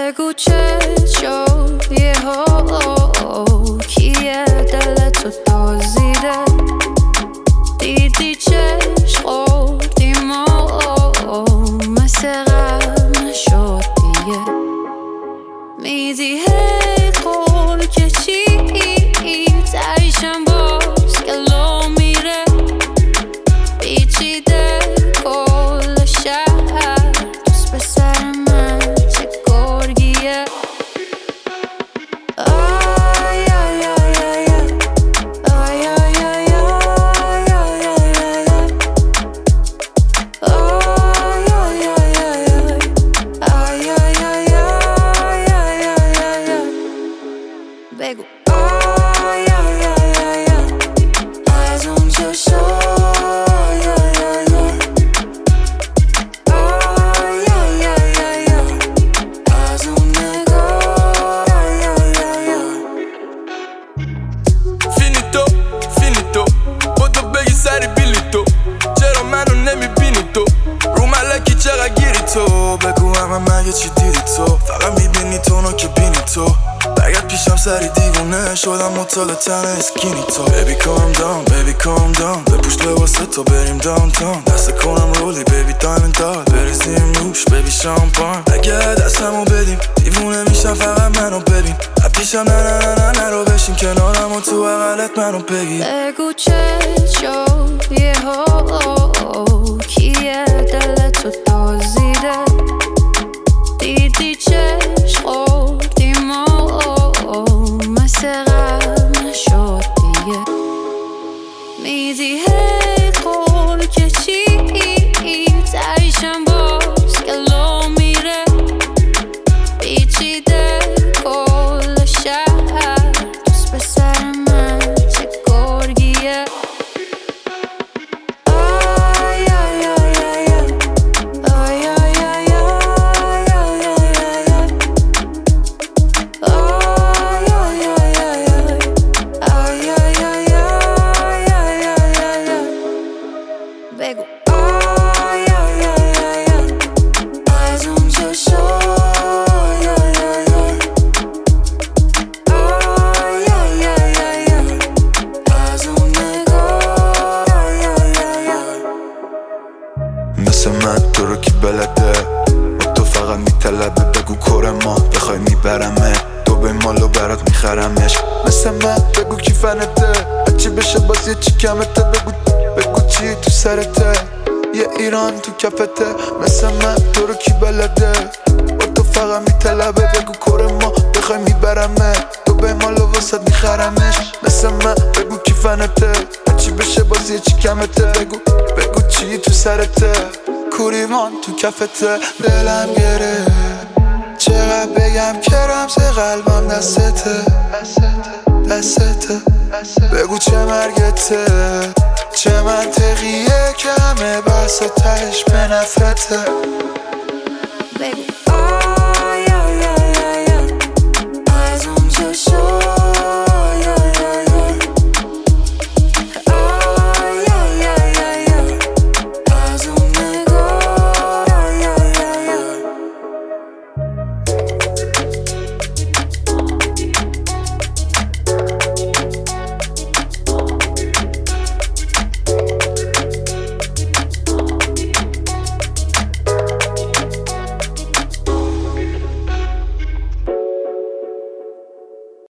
بگو چه شد یهو کیه دلتو دزدیده دیدی چشم خوردیم و مثل قبل نشد دیگه میدی هیت قول که چی تایشم باز گلو میره پیچیده کل شهر دوست به سر من چه گرگیه آی آی آی آی آی آی آی بگو آی آی آی آی از اون چشم آی آی آی آی آی از اون نگاه آی آی آی فینیتو فینیتو با تو بگی سری بیلی تو چرا منو نمیبینی تو رو ملکی چقدر گیری تو بگو همه مگه چی دیدی تو فقط میبینی تو نو که بینی تو برگرد پیشم سری دیوونه شدم مطال تن اسکینی تو Baby calm down, baby calm down بپوش لباسه تا بریم داونتاون دست کنم رولی baby diamond داد بریزیم روش baby شامپان اگه دستمو بدیم دیوونه میشم فقط منو ببین پیشم نه نه نه نه نه رو بشین کنارم و تو بغلت منو بگی بگو چه شد یهو کیه دلتو دزدیده دیدی چشم خوردیم و مثل قبل نشد دیگه میدی هیت قول که چی تایشم باز گلو میره پیچیده کل شهر دوست به سر من چه گرگیه آی آی آی آی آی آی بگو آی آی آی آی از اون چشم آی آی آی آی آی از اون نگاه آی آی آی مثل من تو رو کی بلده با تو فقط میطلبه بگو کره ما بخوای میبرمه تو به مالو برات میخرمش مثل من بگو کی فنته هرچی بشه باز یه چی کمته بگو چی تو سرته یه ایران تو کفته مثل من تو رو کی بلده با تو فقط میطلبه بگو کره ما بخوای میبرمه تو به مالو واسد میخرمش مثل من بگو کی فنته هرچی بشه باز یه چی کمته بگو چی تو سرته کوریمان تو کفته دلم گره چقدر بگم که رمز قلبم دستته بگو چه مرگته چه منطقیه که همه بحث و تهش به نفرته